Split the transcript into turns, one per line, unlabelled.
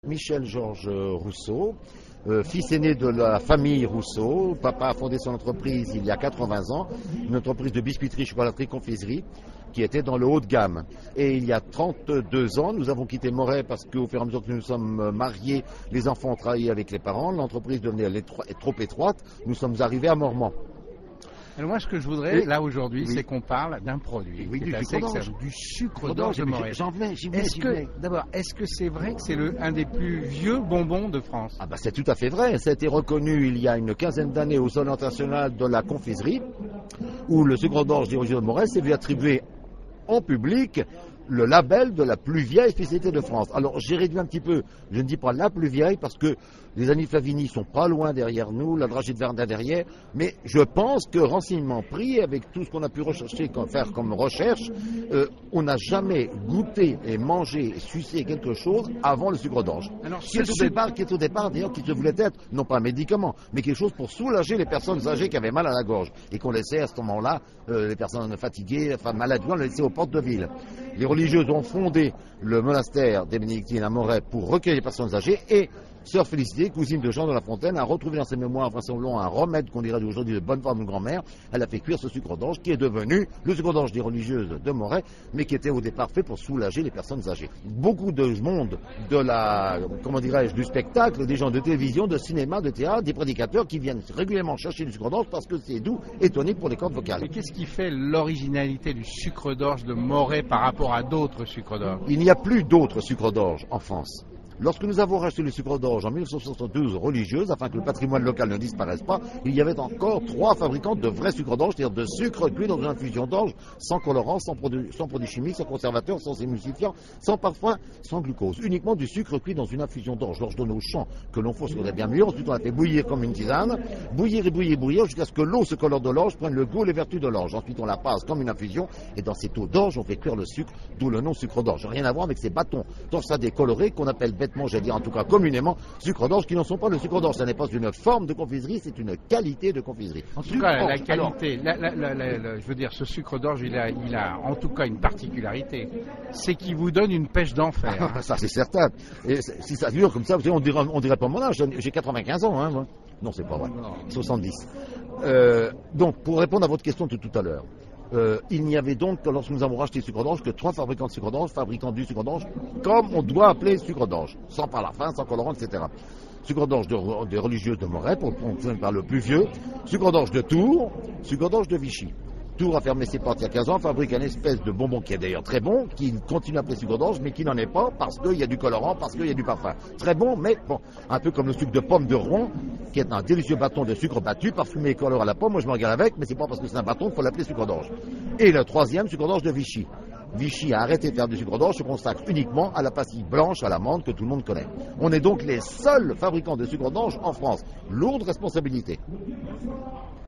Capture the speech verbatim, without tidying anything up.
Michel-Georges Rousseau, euh, fils aîné de la famille Rousseau. Papa a fondé son entreprise il y a quatre-vingts ans, une entreprise de biscuiterie, chocolaterie, confiserie, qui était dans le haut de gamme. Et il y a trente-deux ans, nous avons quitté Moret parce qu'au fur et à mesure que nous sommes mariés, les enfants ont travaillé avec les parents, l'entreprise devenait trop étroite, nous sommes arrivés à Mormant.
Alors moi, ce que je voudrais,
oui.
là, aujourd'hui,
oui.
c'est qu'on parle d'un produit.
Oui, du sucre d'orge.
Du sucre d'orge de Moret.
J'en venais, j'y venais,
Est-ce
j'y
que,
venais.
d'abord, est-ce que c'est vrai que c'est le, un des plus vieux bonbons de France?
Ah bah c'est tout à fait vrai. Ça a été reconnu il y a une quinzaine d'années au Salon international de la confiserie, où le sucre d'orge d'origine de Moret s'est vu attribuer en public le label de la plus vieille spécialité de France. Alors j'ai réduit un petit peu, je ne dis pas la plus vieille parce que les Annie Flavini sont pas loin derrière nous, la Dragée de Verdun derrière, mais je pense que renseignement pris, avec tout ce qu'on a pu rechercher, faire comme recherche, euh, on n'a jamais goûté et mangé et sucé quelque chose avant le sucre d'orge.
Alors,
Qui est, au départ, qui est au départ d'ailleurs qui se voulait être, non pas un médicament, mais quelque chose pour soulager les personnes âgées qui avaient mal à la gorge et qu'on laissait à ce moment-là, euh, les personnes fatiguées, enfin malades, on les laissait aux portes de ville. Les religieuses ont fondé le monastère des Bénédictines à Moret pour recueillir les personnes âgées et Sœur Félicité, cousine de Jean de La Fontaine, a retrouvé dans ses mémoires vraisemblablement un remède qu'on dirait aujourd'hui de bonne forme de grand-mère. Elle a fait cuire ce sucre d'orge qui est devenu le sucre d'orge des religieuses de Moret, mais qui était au départ fait pour soulager les personnes âgées. Beaucoup de monde de la, comment dirais-je, du spectacle, des gens de télévision, de cinéma, de théâtre, des prédicateurs qui viennent régulièrement chercher du sucre d'orge parce que c'est doux et tonique pour les cordes vocales.
Et qu'est-ce qui fait l'originalité du sucre d'orge de Moret par rapport à d'autres sucres d'orge?
Il n'y a plus d'autres sucres d'orge en France. Lorsque nous avons racheté le sucre d'orge en mille neuf cent soixante-douze religieuses, afin que le patrimoine local ne disparaisse pas, il y avait encore trois fabricants de vrais sucres d'orge, c'est-à-dire de sucre cuit dans une infusion d'orge, sans colorant, sans produits, sans produits chimiques, sans conservateurs, sans émulsifiants, sans parfum, sans glucose. Uniquement du sucre cuit dans une infusion d'orge. L'orge donne au champ que l'on faut ce qu'on a bien mieux. Ensuite, on la fait bouillir comme une tisane, bouillir et bouillir et bouillir jusqu'à ce que l'eau se colore de l'orge, prenne le goût et les vertus de l'orge. Ensuite, on la passe comme une infusion et dans cette eau d'orge, on fait cuire le sucre, d'où le nom sucre d'orge. Rien à voir avec ces bâtons torsadés colorés qu'on appelle bêtement, j'allais dire en tout cas communément, sucre d'orge, qui n'en sont pas le sucre d'orge. Ça n'est pas une forme de confiserie, c'est une qualité de confiserie.
En tout cas, la qualité, la, la, la, la, la, je veux dire, ce sucre d'orge, il a, il a en tout cas une particularité, c'est qu'il vous donne une pêche d'enfer.
Hein. Ça, c'est certain. Et si ça dure comme ça, vous savez, on dirait, on dirait pas mon âge, j'ai quatre-vingt-quinze ans, hein, moi. Non, c'est pas vrai. soixante-dix. Euh, donc, pour répondre à votre question de tout à l'heure, Euh, il n'y avait donc, lorsque nous avons racheté le sucre d'orge, que trois fabricants de sucre d'orge, fabricants du sucre d'orge, comme on doit appeler sucre d'orge, sans parfum, sans colorant, et cetera. Sucre d'orge de, de religieuses de Moret, pour prendre par le plus vieux, sucre d'orge de Tours, sucre d'orge de Vichy. Tours a fermé ses portes il y a quinze ans, fabrique un espèce de bonbon qui est d'ailleurs très bon, qui continue à appeler sucre d'orge, mais qui n'en est pas parce qu'il y a du colorant, parce qu'il y a du parfum. Très bon, mais bon, un peu comme le sucre de pomme de Rouen, qui est un délicieux bâton de sucre battu, parfumé et coloré à la pomme. Moi, je me regarde avec, mais c'est pas parce que c'est un bâton qu'il faut l'appeler sucre d'orge. Et le troisième, sucre d'orge de Vichy. Vichy a arrêté de faire du sucre d'orge, se consacre uniquement à la pastille blanche à l'amande que tout le monde connaît. On est donc les seuls fabricants de sucre d'orge en France. Lourde responsabilité.